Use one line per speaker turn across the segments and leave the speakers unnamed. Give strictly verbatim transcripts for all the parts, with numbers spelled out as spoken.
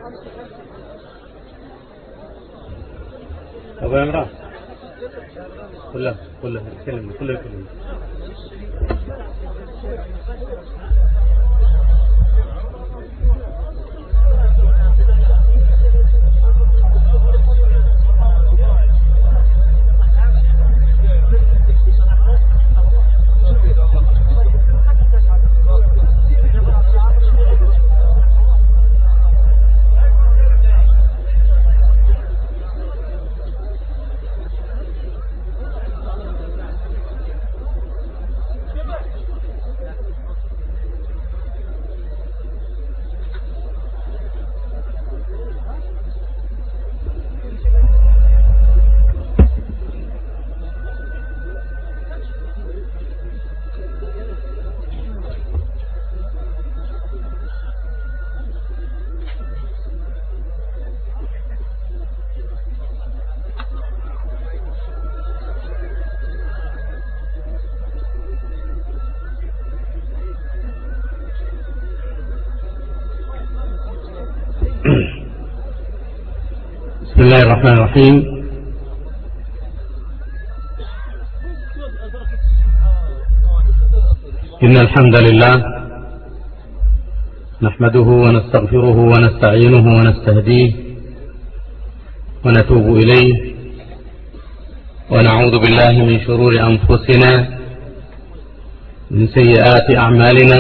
أبو عمران كلها كلها كلمة كلها كلمة. بسم الله الرحمن الرحيم. إن الحمد لله نحمده ونستغفره ونستعينه ونستهديه ونتوب إليه ونعوذ بالله من شرور أنفسنا من سيئات أعمالنا،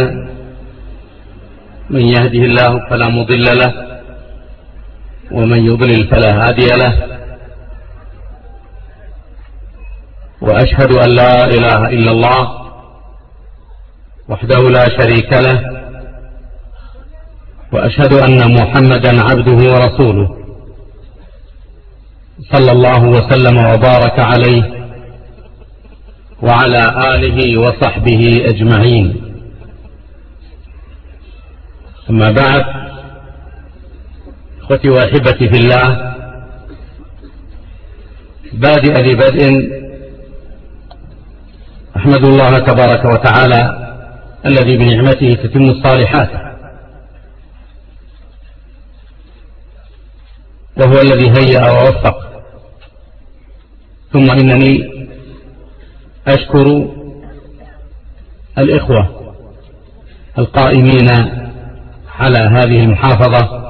من يهده الله فلا مضل له ومن يضلل فلا هادي له، وأشهد أن لا إله إلا الله وحده لا شريك له، وأشهد أن محمدا عبده ورسوله صلى الله وسلم وبارك عليه وعلى آله وصحبه أجمعين. أما بعد، إخوتي وأحبتي في الله، بادئ لبدء أحمد الله تبارك وتعالى الذي بنعمته تتم الصالحات، وهو الذي هيأ ووفق. ثم إنني أشكر الإخوة القائمين على هذه المحافظة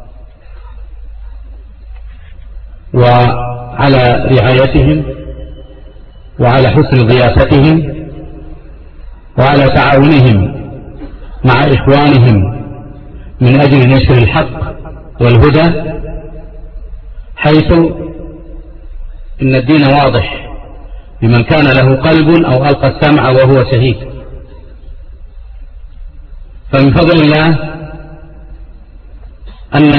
وعلى رعايتهم وعلى حسن ضيافتهم وعلى تعاونهم مع إخوانهم من أجل نشر الحق والهدى، حيث إن الدين واضح لمن كان له قلب أو ألقى السمع وهو شهيد. فمن فضل الله أن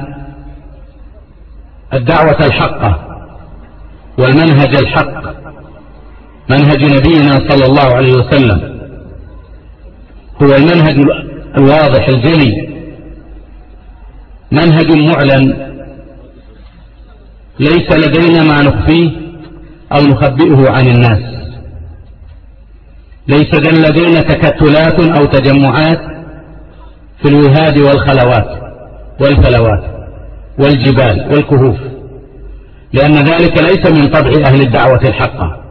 الدعوة الحقة والمنهج الحق، منهج نبينا صلى الله عليه وسلم، هو المنهج الواضح الجلي، منهج معلن ليس لدينا ما نخفيه أو نخبئه عن الناس، ليس لدينا تكتلات أو تجمعات في الوهاد والخلوات والفلوات والجبال والكهوف، لأن ذلك ليس من طبع أهل الدعوة الحقة،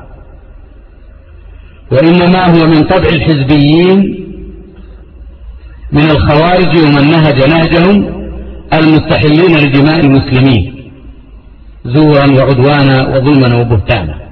وإنما هو من طبع الحزبيين من الخوارج ومن نهج نهجهم المستحلين لدماء المسلمين زورا وعدوانا وظلما وبهتانا.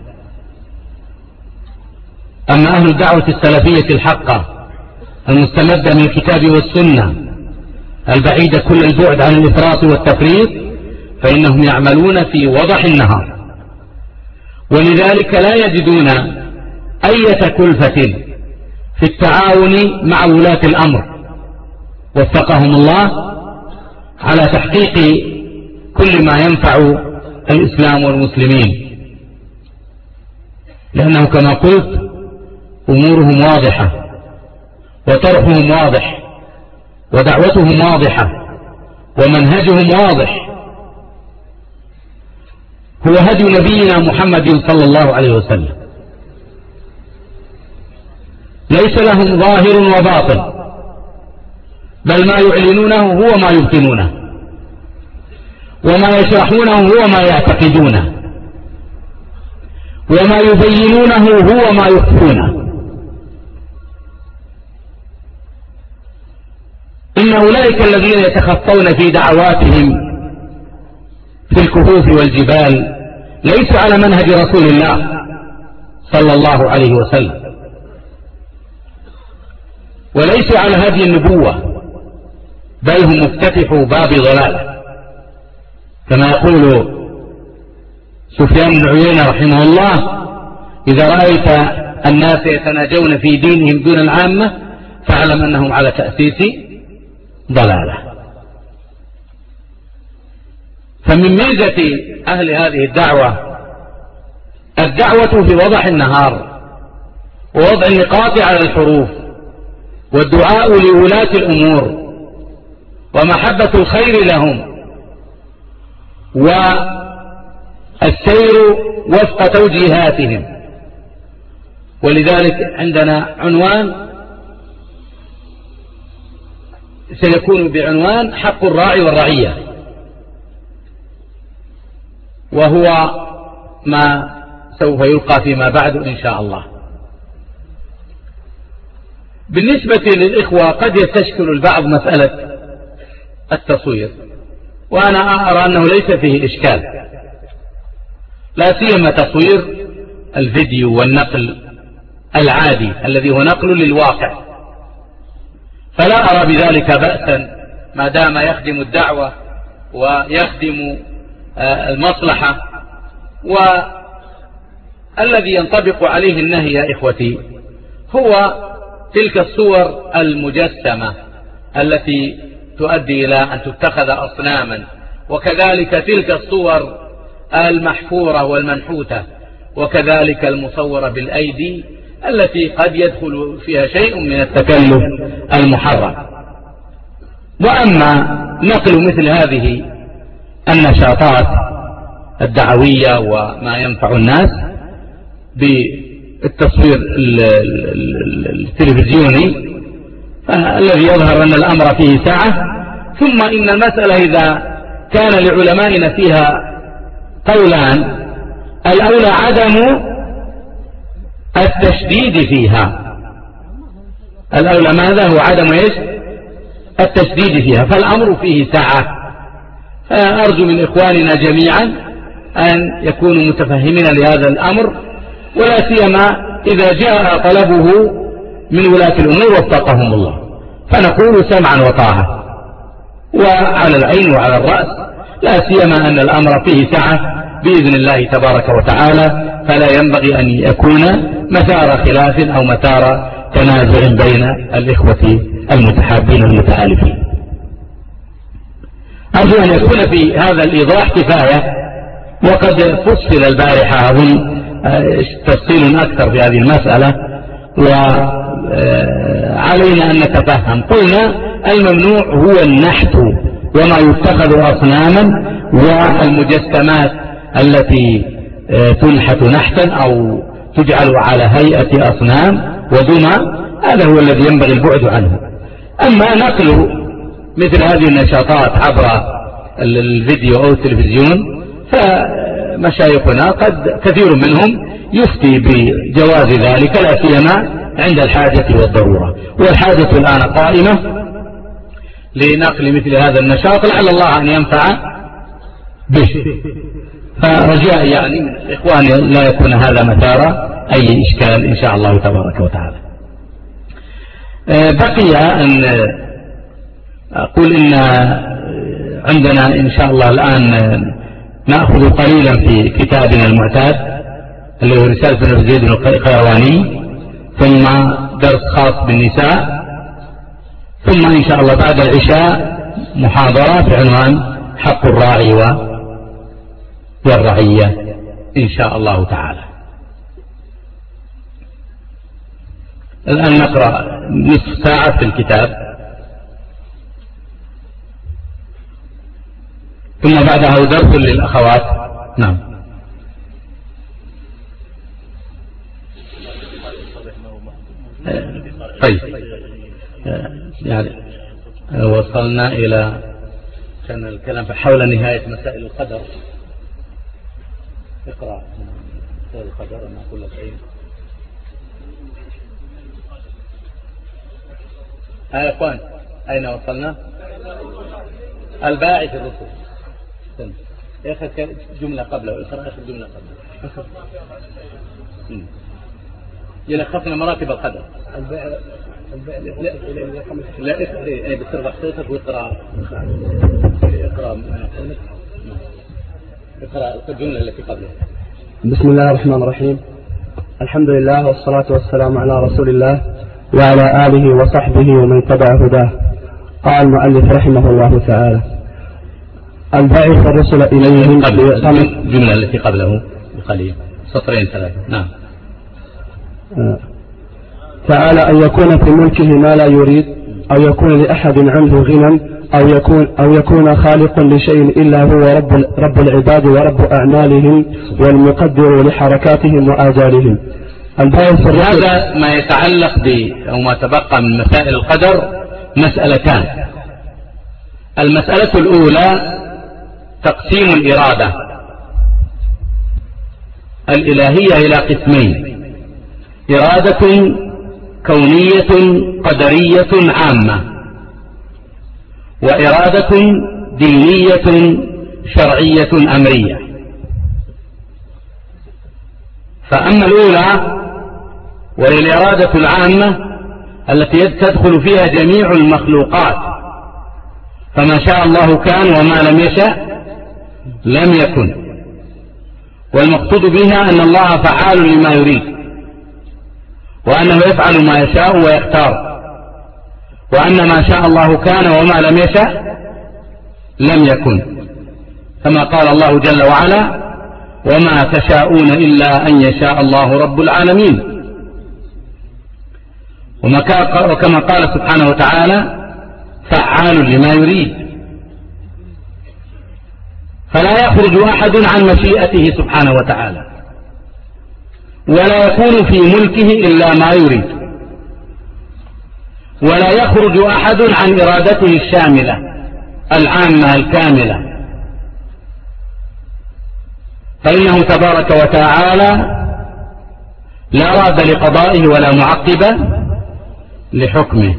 أما أهل الدعوة السلفية الحقة المستمدة من الكتاب والسنة البعيدة كل البعد عن الإفراط والتفريط، فإنهم يعملون في وضح النهار، ولذلك لا يجدون أي كلفة في التعاون مع ولاة الأمر وفقهم الله على تحقيق كل ما ينفع الإسلام والمسلمين، لأنه كما قلت أمورهم واضحة وطرحهم واضح ودعوتهم واضحة ومنهجهم واضح، هو هدي نبينا محمد صلى الله عليه وسلم، ليس لهم ظاهر وباطن، بل ما يعلنونه هو ما يبطنونه، وما يشرحونه هو ما يعتقدونه، وما يبينونه هو ما يخفونه. إن أولئك الذين يتخطون في دعواتهم في الكهوف والجبال ليسوا على منهج رسول الله صلى الله عليه وسلم، وليسوا على هدي النبوة، بل هم مفتتحوا باب ضلالة، كما يقول سفيان بن عيينة رحمه الله: إذا رأيت الناس يتناجون في دينهم دون العامة فاعلم أنهم على تأسيس ضلالة. فمن ميزة أهل هذه الدعوة الدعوة في وضح النهار ووضع النقاط على الحروف، والدعاء لولاة الأمور، ومحبة الخير لهم، والسير وفق توجيهاتهم. ولذلك عندنا عنوان سيكون بعنوان حق الراعي والرعية، وهو ما سوف يلقى فيما بعد إن شاء الله. بالنسبة للإخوة قد يستشكل البعض مسألة التصوير، وأنا أرى أنه ليس فيه إشكال، لا سيما تصوير الفيديو والنقل العادي الذي هو نقل للواقع، فلا أرى بذلك بأسا ما دام يخدم الدعوة ويخدم المصلحة. والذي ينطبق عليه النهي يا إخوتي هو تلك الصور المجسمة التي تؤدي إلى أن تتخذ أصناما، وكذلك تلك الصور المحفورة والمنحوتة، وكذلك المصورة بالأيدي التي قد يدخل فيها شيء من التكلف المحرم. وأما نقل مثل هذه النشاطات الدعوية وما ينفع الناس بالتصوير التلفزيوني فالذي يظهر أن الأمر فيه سعة. ثم إن المسألة إذا كان لعلمائنا فيها قولان، الأولى عدم التشديد فيها، الأولى ماذا هو عدم إيش التشديد فيها، فالأمر فيه سعة. فأرجو من إخواننا جميعا أن يكونوا متفهمين لهذا الأمر، ولا سيما إذا جاء طلبه من ولاة الأمور وفقهم الله، فنقول سمعا وطاعة وعلى العين وعلى الرأس، لا سيما أن الأمر فيه سعة بإذن الله تبارك وتعالى، فلا ينبغي أن يكون مثار خلاف أو مثار تنازع بين الإخوة المتحابين المتآلفين. أرجو أن يكون في هذا الإيضاح كفاية، وقد فصل البارحة أظن تفصيل أكثر في هذه المسألة، وعلينا أن نتفهم. قلنا الممنوع هو النحت وما يتخذ أصناما، والمجسمات التي تنحت نحتا أو تجعل على هيئة أصنام ودمى، هذا هو الذي ينبغي البعد عنه. أما نقل مثل هذه النشاطات عبر الفيديو أو التلفزيون فمشايخنا قد كثير منهم يفتي بجواز ذلك، لا سيما عند الحاجة والضرورة، والحاجة الآن قائمة لنقل مثل هذا النشاط، لعل الله أن ينفع به. فرجاء يعني من إخواني لا يكون هذا مثار أي إشكال إن شاء الله تبارك وتعالى. بقي أن أقول إن عندنا إن شاء الله الآن نأخذ قليلا في كتابنا المعتاد اللي هو رسالة ابن زيد القيرواني، ثم درس خاص بالنساء، ثم إن شاء الله بعد العشاء محاضرة بعنوان حق الراعي والرعية إن شاء الله تعالى. الآن نقرأ نصف ساعة في الكتاب، ثم بعدها درس للأخوات. نعم. طيب يعني وصلنا إلى كان الكلام حول نهاية مسائل القدر. اقرأ مسائل القدر أنا أقول لك أين. ها يا أخوان أين وصلنا؟ الباعث الرسل. آخر جملة قبله، آخر جملة قبله. يلخصنا مراتب القدر. الباعث لا لا لا بترفع صوتك واقرأ اقرأ اقرأ الجملة التي قبلها.
بسم الله الرحمن الرحيم. الحمد لله والصلاة والسلام على رسول الله وعلى آله وصحبه ومن تبع هداه. قال المؤلف رحمه الله تعالى: البعث الرسل إليهم.
الجملة التي قبله بقليل سطرين ثلاثة. نعم.
آه. تعالى أن يكون في ملكه ما لا يريد، أو يكون لأحد عنه غنى، أو يكون, أو يكون خالق لشيء إلا هو رب, رب العباد ورب أعمالهم والمقدر لحركاتهم وآجالهم.
هذا ما يتعلق ب أو ما تبقى من مسائل القدر مسألتان. المسألة الأولى تقسيم الإرادة الإلهية إلى قسمين: إرادة كونية قدرية عامة، وإرادة دينية شرعية أمرية. فأما الأولى وهي الإرادة العامة التي تدخل فيها جميع المخلوقات، فما شاء الله كان وما لم يشأ لم يكن. والمقصود بها أن الله فعال لما يريد، وأنه يفعل ما يشاء ويختار، وأن ما شاء الله كان وما لم يشأ لم يكن، كما قال الله جل وعلا: وما تشاءون إلا أن يشاء الله رب العالمين. وكما قال سبحانه وتعالى: فعال لما يريد. فلا يخرج أحد عن مشيئته سبحانه وتعالى، ولا يكون في ملكه إلا ما يريد، ولا يخرج أحد عن إرادته الشاملة العامة الكاملة. فإنه تبارك وتعالى لا راد لقضائه ولا معقب لحكمه.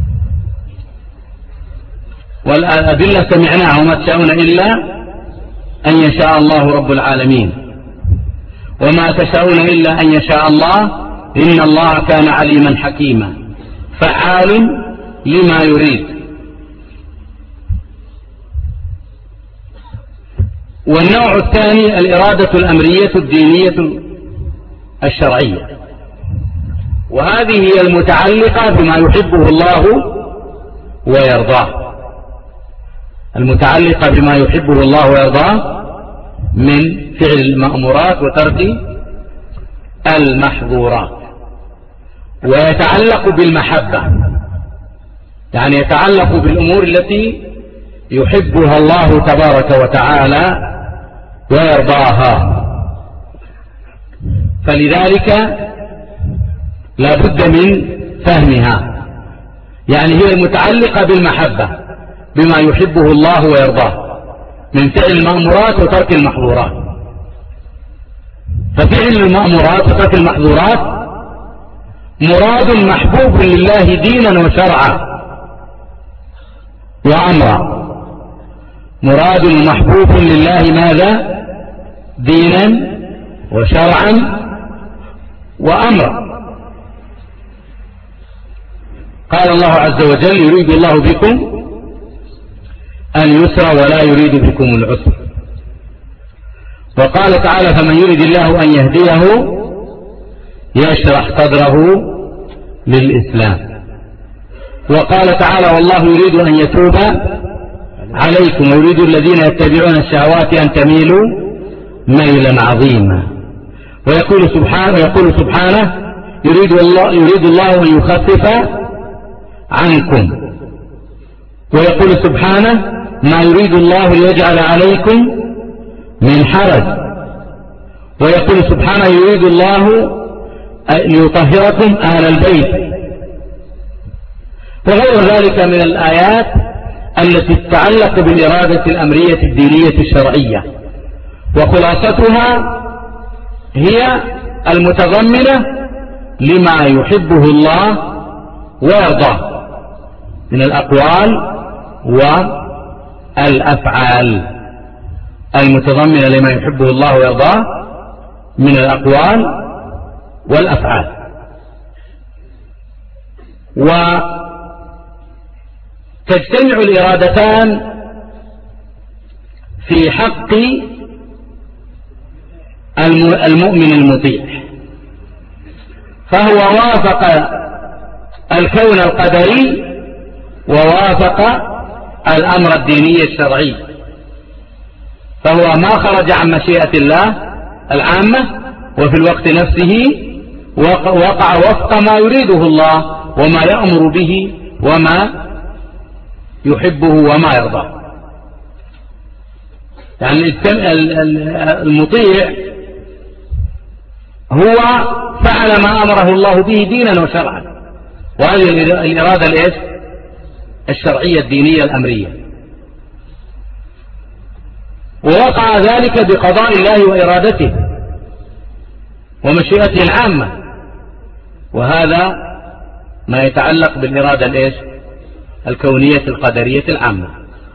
والأدلة سمعناها: وما تشاءون إلا أن يشاء الله رب العالمين، وما تشاءون إلا أن يشاء الله إن الله كان عليما حكيما، فعال لما يريد. والنوع الثاني الإرادة الأمرية الدينية الشرعية، وهذه هي المتعلقة بما يحبه الله ويرضاه، المتعلقة بما يحبه الله ويرضاه من فعل المأمورات وترك المحظورات. ويتعلق بالمحبة، يعني يتعلق بالأمور التي يحبها الله تبارك وتعالى ويرضاها. فلذلك لا بد من فهمها، يعني هي المتعلقة بالمحبة بما يحبه الله ويرضاه من فعل المأمورات وترك المحظورات. ففعل المأمورات وترك المحظورات مراد محبوب لله دينا وشرعا وأمرا. مراد محبوب لله ماذا؟ دينا وشرعا وأمرا. قال الله عز وجل: يريد الله بكم اليسر ولا يريد بكم العسر. وقال تعالى: فمن يريد الله أن يهديه يشرح صدره للإسلام. وقال تعالى: والله يريد أن يتوب عليكم ويريد الذين يتبعون الشهوات أن تميلوا ميلا عظيما. ويقول سبحانه ويقول سبحانه: يريد الله يريد الله أن يخفف عنكم. ويقول سبحانه: ما يريد الله ليجعل عليكم من حرج. ويقول سبحانه: يريد الله ليطهركم أهل البيت. وغير ذلك من الآيات التي تتعلق بالإرادة الأمرية الدينية الشرعية، وخلاصتها هي المتضمنة لما يحبه الله ويرضاه من الأقوال والأفعال، المتضمنة لما يحبه الله ويرضاه من الأقوال والأفعال. وتجتمع الإرادتان في حق المؤمن المطيع، فهو وافق الكون القدري ووافق الأمر الديني الشرعي، فهو ما خرج عن مشيئة الله العامة، وفي الوقت نفسه وقع وفق ما يريده الله وما يأمر به وما يحبه وما يرضاه. يعني المطيع هو فعل ما أمره الله به دينا وشرعا، وهذه الإرادة الإيش؟ الشرعية الدينية الأمرية، ووقع ذلك بقضاء الله وإرادته ومشيئته العامة، وهذا ما يتعلق بالإرادة الإيش؟ الكونية القدرية العامة.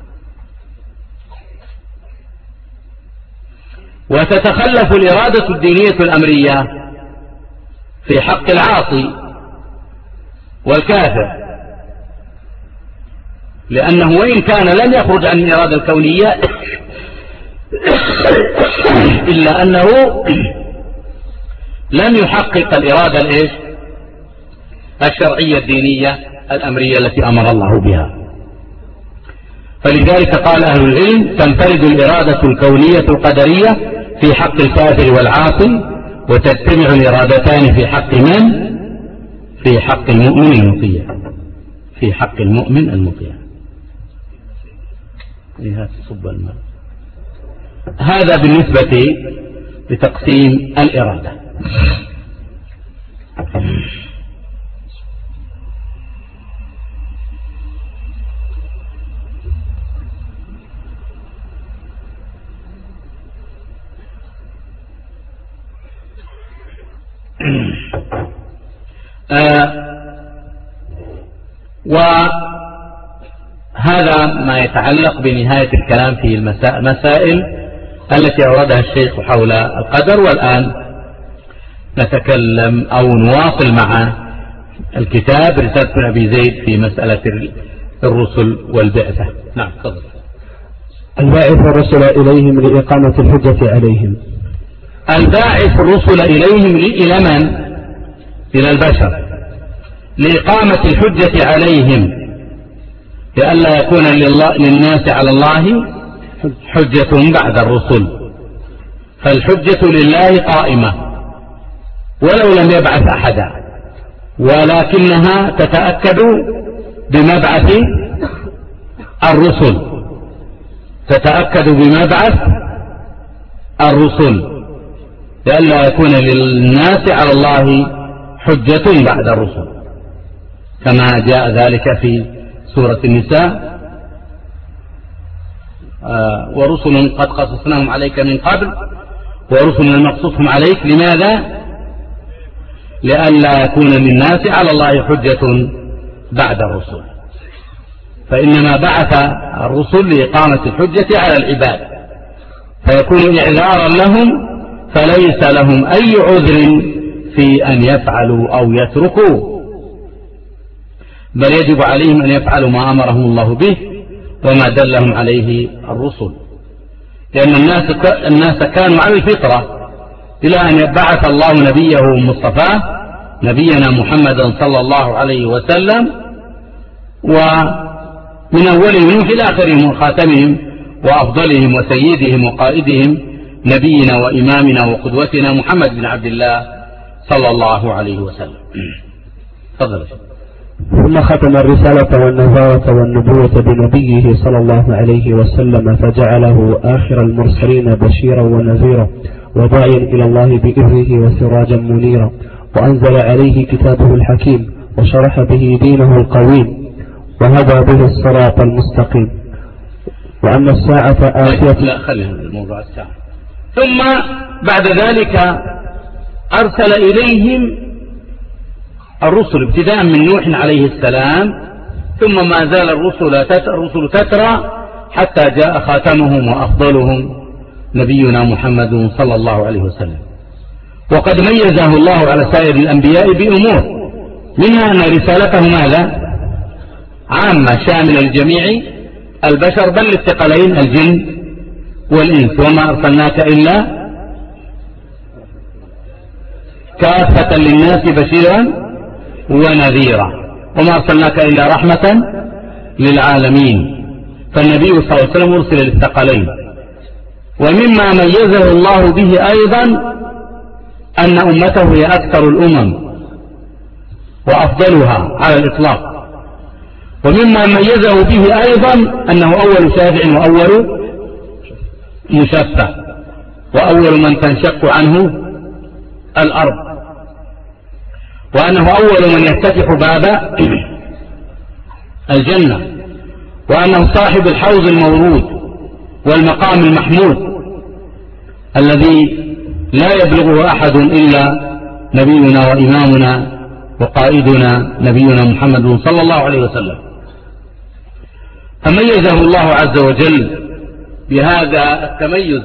وتتخلف الإرادة الدينية الأمرية في حق العاصي والكافر، لأنه وإن كان لم يخرج عن الإرادة الكونية إلا أنه لم يحقق الإرادة الإيش؟ الشرعية الدينية الأمرية التي أمر الله بها. فلذلك قال أهل العلم: تنفرد الإرادة الكونية القدرية في حق الكافر والعاصي، وتجتمع الإرادتان في حق من؟ في حق المؤمن المطيع، في حق المؤمن المطيع. هذا بالنسبة لتقسيم الإرادة. آه وهذا ما يتعلق بنهاية الكلام في المسائل التي أوردها الشيخ حول القدر. والآن نتكلم أو نواصل مع الكتاب رسالة أبي زيد في مسألة الرسل والبعثة. نعم تفضل.
الباعث الرسل إليهم لإقامة الحجة عليهم.
الباعث الرسل إليهم إلى من؟ إلى البشر، لإقامة الحجة عليهم، لئلا يكون للناس على الله حجة بعد الرسل. فالحجة لله قائمة ولو لم يبعث أحدا، ولكنها تتأكد بمبعث الرسل، تتأكد بمبعث الرسل، لئلا يكون للناس على الله حجة بعد الرسل، كما جاء ذلك في سورة النساء: آه ورسل قد قصصناهم عليك من قبل ورسل لم نقصصهم عليك. لماذا؟ لئلا يكون للناس على الله حجة بعد الرسل، فإنما بعث الرسل لإقامة الحجة على العباد، فيكون إعذارا لهم، فليس لهم أي عذر في أن يفعلوا أو يتركوا، بل يجب عليهم أن يفعلوا ما أمرهم الله به وما دلهم عليه الرسل، لأن الناس الناس كانوا على الفطرة إلى أن يبعث الله نبيه مصطفاه نبينا محمدا صلى الله عليه وسلم، ومن أولهم إلى آخرهم وخاتمهم وأفضلهم وسيدهم وقائدهم نبينا وإمامنا وقدوتنا محمد بن عبد الله صلى الله عليه وسلم. تفضل.
ثم ختم الرسالة والنبوة والنبوة بنبيه صلى الله عليه وسلم، فجعله آخر المرسلين بشيرا ونذيرا وداعيا إلى الله بإذنه وسراجا منيرا، وأنزل عليه كتابه الحكيم وشرح به دينه القويم، وهدى به الصراط المستقيم، وأن الساعة آتية.
لا خلي الموضوع الساعة. ثم بعد ذلك أرسل إليهم الرسل ابتداء من نوح عليه السلام، ثم ما زال الرسل تترى حتى جاء خاتمهم وأفضلهم نبينا محمد صلى الله عليه وسلم. وقد ميزه الله على سائر الأنبياء بأمور، منها أن رسالته ماذا؟ عامة شاملة لجميع البشر، بل الثقلين الجن والإنس، وما أرسلناك إلا كافة للناس بشيرا ونذيرا، وما أرسلناك إلا رحمة للعالمين. فالنبي صلى الله عليه وسلم أرسل للثقلين. ومما ميزه الله به أيضا أن أمته هي أكثر الأمم وأفضلها على الإطلاق. ومما ميزه به أيضا أنه أول شافع وأول مشفع وأول من تنشق عنه الأرض، وأنه أول من يفتتح باب الجنة، وأنه صاحب الحوض المورود والمقام المحمود الذي لا يبلغه أحد إلا نبينا وإمامنا وقائدنا نبينا محمد صلى الله عليه وسلم. فميزه الله عز وجل بهذا التميز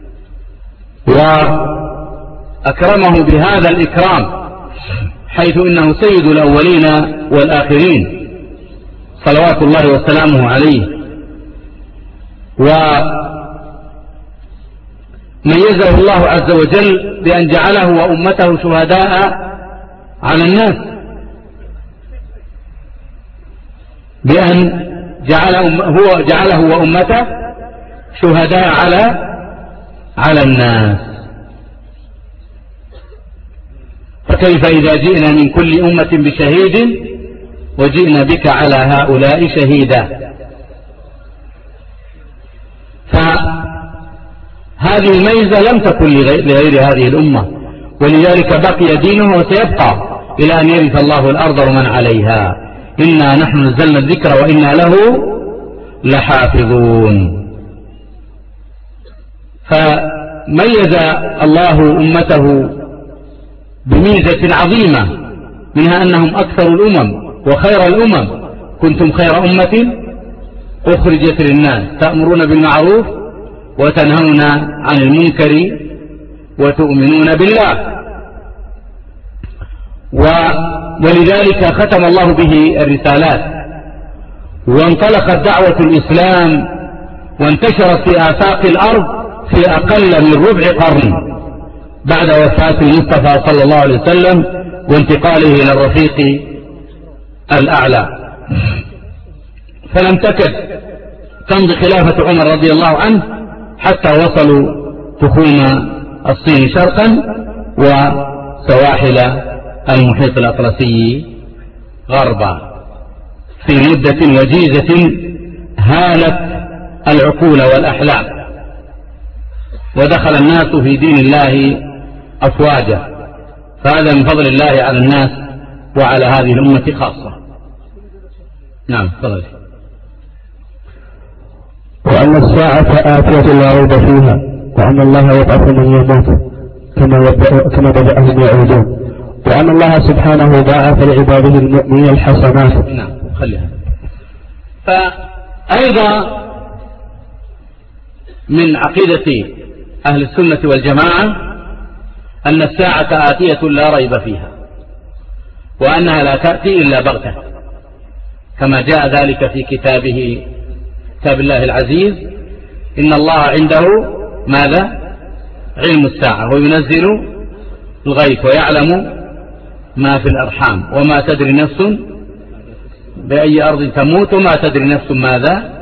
وأكرمه بهذا الإكرام، حيث إنه سيد الأولين والآخرين صلوات الله وسلامه عليه. وميزه الله عز وجل بأن جعله وأمته شهداء على الناس، بأن جعله هو جعله وأمته شهداء على على الناس. فكيف إذا جئنا من كل أمة بشهيد وجئنا بك على هؤلاء شهيدا؟ فهذه الميزة لم تكن لغير هذه الأمة، ولذلك بقي دينه وسيبقى إلى أن يرث الله الأرض ومن عليها. إنا نحن نزلنا الذكر وإنا له لحافظون. فميز الله أمته بميزة عظيمة، منها أنهم أكثر الأمم وخير الأمم. كنتم خير أمة أخرجت للناس تأمرون بالمعروف وتنهون عن المنكر وتؤمنون بالله. ولذلك ختم الله به الرسالات، وانطلقت دعوة الإسلام وانتشرت في آفاق الأرض في أقل من ربع قرن بعد وفاة المصطفى صلى الله عليه وسلم وانتقاله إلى الرفيق الأعلى. فلم تكد تمضي خلافة عمر رضي الله عنه حتى وصلوا تخوم الصين شرقا وسواحل المحيط الأطلسي غربا، في مدة وجيزة هالت العقول والأحلام، ودخل الناس في دين الله أفواجا. فهذا من فضل الله على الناس وعلى هذه الأمة خاصة. نعم تفضل.
وأن الساعة آتية لا ريب فيها، وأن الله يبعث من يموت كما بدأهم يعودون، وأن الله سبحانه ضاعف لعباده المؤمنين الحسنات.
نعم خليها. فأيضا من عقيدة أهل السنة والجماعة أن الساعة آتية لا ريب فيها، وأنها لا تأتي إلا بغتة، كما جاء ذلك في كتابه كتاب الله العزيز: إن الله عنده ماذا؟ علم الساعة وينزل الغيث ويعلم ما في الأرحام وما تدري نفس بأي أرض تموت وما تدري نفس ماذا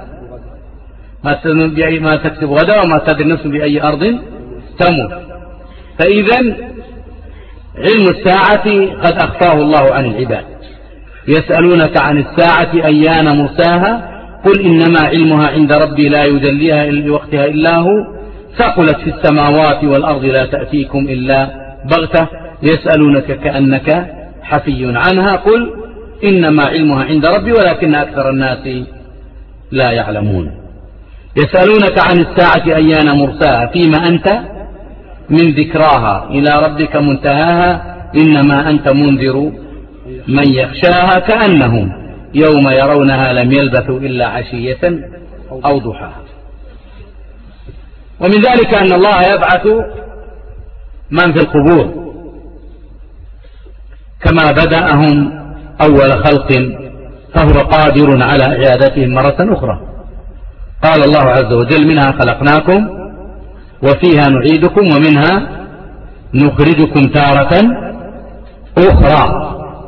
ما تكسب غدا وما تدري نفس بأي أرض تموت. فإذا علم الساعة قد أخفاه الله عن العباد. يسألونك عن الساعة أيان مرساها قل إنما علمها عند ربي لا يجليها لوقتها إلا هو ثقلت في السماوات والأرض لا تأتيكم إلا بغتة يسألونك كأنك حفي عنها قل إنما علمها عند ربي ولكن أكثر الناس لا يعلمون. يسألونك عن الساعة أيان مرساها فيما أنت من ذكراها إلى ربك منتهاها إنما أنت منذر من يخشاها كأنهم يوم يرونها لم يلبثوا إلا عشية أو ضحاها. ومن ذلك أن الله يبعث من في القبور كما بدأهم أول خلق فهو قادر على إعادتهم مرة أخرى. قال الله عز وجل منها خلقناكم وفيها نعيدكم ومنها نخرجكم تارة أخرى.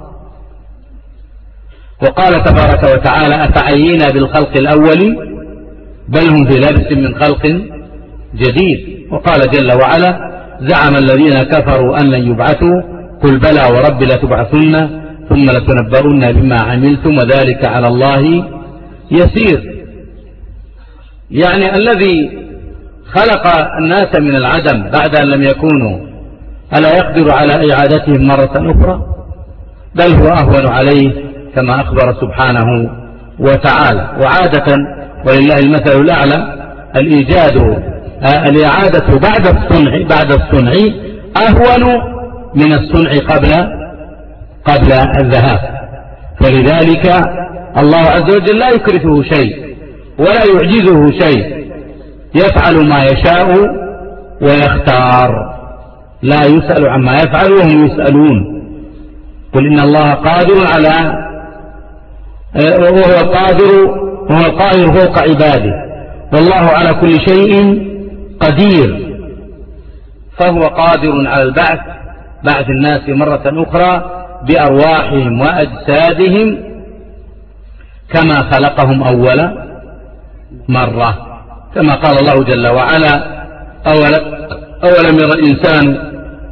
وقال تبارك وتعالى أفعينا بالخلق الأول بل هم في لبس من خلق جديد. وقال جل وعلا زعم الذين كفروا أن لن يبعثوا قل بلى ورب لتبعثن ثم لتنبؤن بما عملتم وذلك على الله يسير. يعني الذي خلق الناس من العدم بعد أن لم يكونوا ألا يقدر على إعادتهم مرة أخرى بل هو أهون عليه كما أخبر سبحانه وتعالى. وعادة ولله المثل الأعلى الإيجاد الإعادة بعد الصنع بعد الصنع أهون من الصنع قبل قبل الذهاب. فلذلك الله عز وجل لا يكرهه شيء ولا يعجزه شيء يفعل ما يشاء ويختار لا يسأل عما يفعل وهم يسألون. قل إن الله قادر على وهو قادر وهو القاهر فوق عباده والله على كل شيء قدير. فهو قادر على البعث بعث الناس مرة أخرى بأرواحهم وأجسادهم كما خلقهم أول مرة كما قال الله جل وعلا أولم ير الإنسان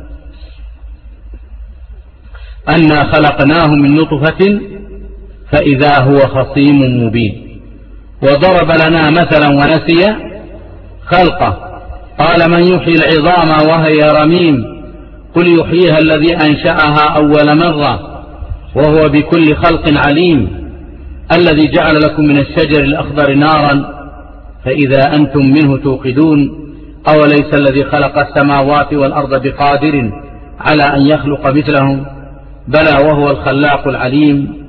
أنا خلقناه من نطفة فإذا هو خصيم مبين وضرب لنا مثلا ونسي خلقه قال من يحيي العظام وهي رميم قل يحييها الذي أنشأها أول مرة وهو بكل خلق عليم الذي جعل لكم من الشجر الأخضر نارا فإذا أنتم منه توقدون أوليس الذي خلق السماوات والأرض بقادر على أن يخلق مثلهم بلى وهو الخلاق العليم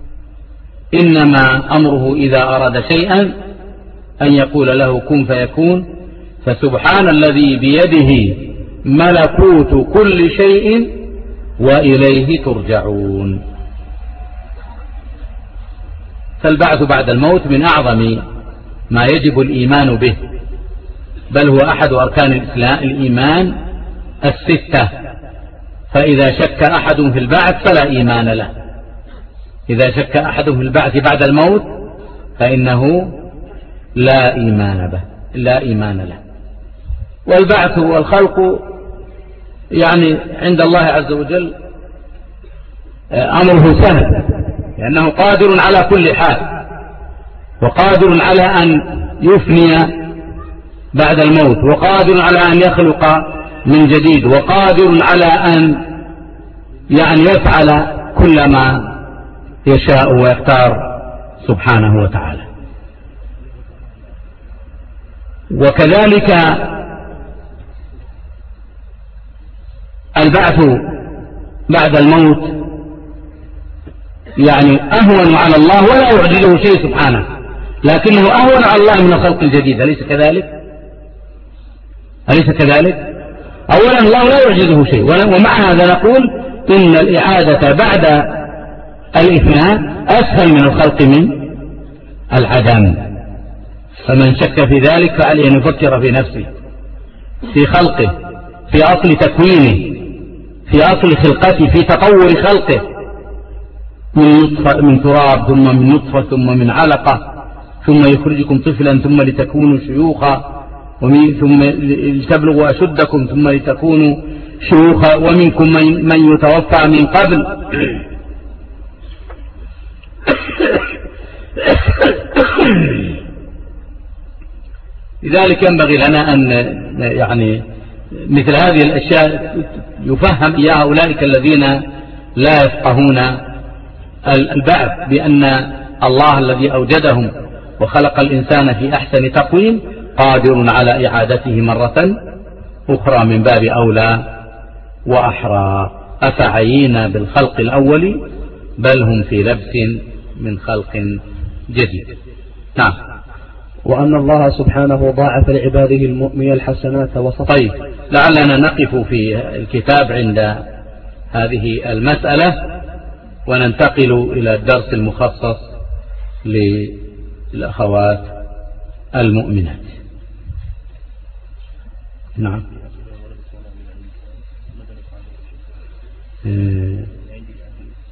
إنما أمره إذا أراد شيئا أن يقول له كن فيكون فسبحان الذي بيده ملكوت كل شيء وإليه ترجعون. فالبعث بعد الموت من أعظم ما يجب الإيمان به بل هو أحد أركان الإسلام الإيمان الستة. فإذا شك أحد في البعث فلا إيمان له. إذا شك أحد في البعث بعد الموت فإنه لا إيمان به لا إيمان له. والبعث والخلق يعني عند الله عز وجل أمره سهل لأنه قادر على كل حال وقادر على أن يفني بعد الموت وقادر على أن يخلق من جديد وقادر على أن يعني يفعل كل ما يشاء ويختار سبحانه وتعالى. وكذلك البعث بعد الموت يعني أهون على الله ولا يعجزه شيء سبحانه لكنه أهون على الله من الخلق الجديد. أليس كذلك؟ أليس كذلك؟ أولا الله لا يعجزه شيء ومع هذا نقول إن الإعادة بعد الإفناء أسهل من الخلق من العدم. فمن شك في ذلك فعليه أن يفكر في نفسه في خلقه في أصل تكوينه في أصل خلقته في تطور خلقه من نطفة من تراب ثم من نطفة ثم من علقة ثم يخرجكم طفلا ثم لتكونوا شيوخا ثم لتبلغوا أشدكم ثم لتكونوا شيوخا ومنكم من يتوفى من قبل لذلك ينبغي لنا أن يعني مثل هذه الأشياء يفهم إياها أولئك الذين لا يفقهون البعث بأن الله الذي أوجدهم وخلق الإنسان في أحسن تقويم قادر على إعادته مرة أخرى من باب أولى وأحرى. أفعينا بالخلق الأول بل هم في لبس من خلق جديد. نعم.
وأن الله سبحانه ضاعف لعباده المؤمن الحسنات وصفه.
طيب، لعلنا نقف في الكتاب عند هذه المسألة وننتقل إلى الدرس المخصص للأخوات المؤمنات. نعم.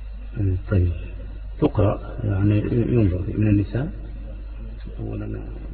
طيب، تقرأ يعني ينظر من النساء أولا.